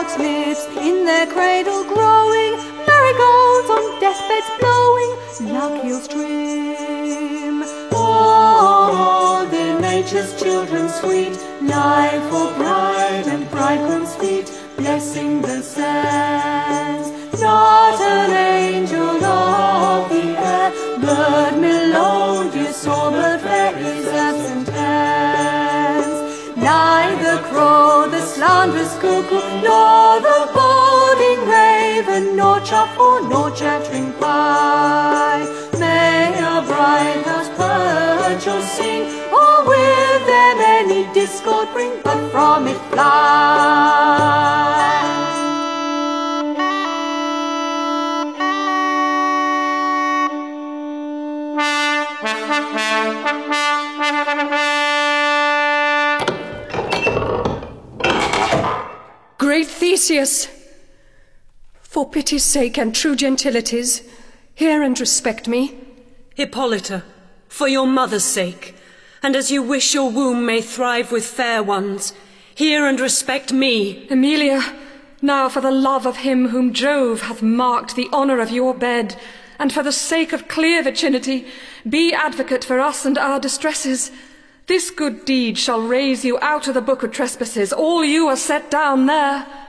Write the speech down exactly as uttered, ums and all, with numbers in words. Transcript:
frogs' lips in their cradle growing, marigolds on deathbeds blowing, lark-eels trim. Oh, they're nature's children sweet, lie for bride and bridegroom's feet, blessing the sands. Not an angel of the air, bird melodious or bird fair is absent hands. Neither crow the slanderous cuckoo, nor the boding raven, nor chaffer, nor chattering pie. May a bright house perch or sing, or with them any discord bring, but from it fly. Great Theseus, for pity's sake and true gentility's, hear and respect me. Hippolyta, for your mother's sake, and as you wish your womb may thrive with fair ones, hear and respect me. Emilia, now for the love of him whom Jove hath marked the honour of your bed, and for the sake of clear virginity, be advocate for us and our distresses. This good deed shall raise you out of the book of trespasses, all you are set down there.